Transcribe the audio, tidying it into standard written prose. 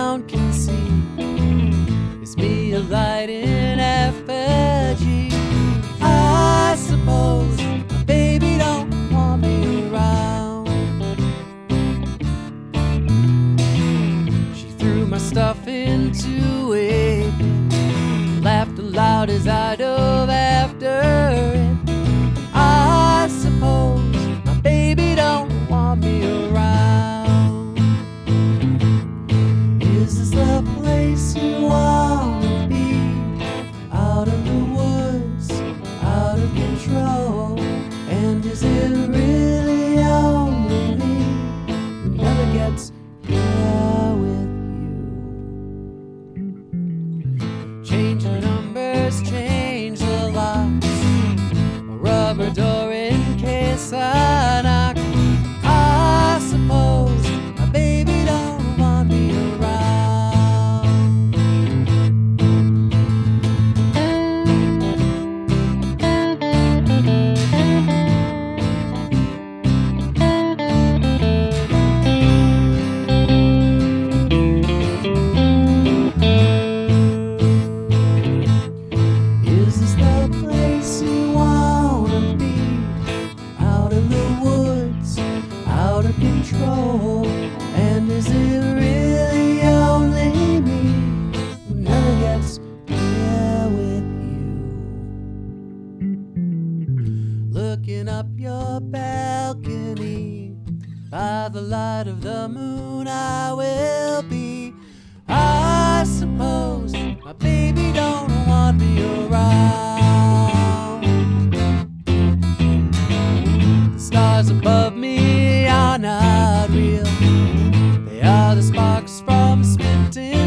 town can see is me a light in effigy. I suppose my baby don't want me around. She threw my stuff into a pit, laughed aloud as I dove after it. I suppose my baby don't want me around. Is this the place you wanna be? Out of the woods, out of control. And is it really only me who never gets here with you? Change the numbers, change the locks, a rubber door in case I knock. I suppose my baby don't want me around. Is this the place you wanna be? Out of the woods, out of control. And is it really only me who never gets here with you? Looking up your balcony, by the light of the moon I will be. I suppose my baby don't want me around. The stars above me are not real, they are the sparks from spitting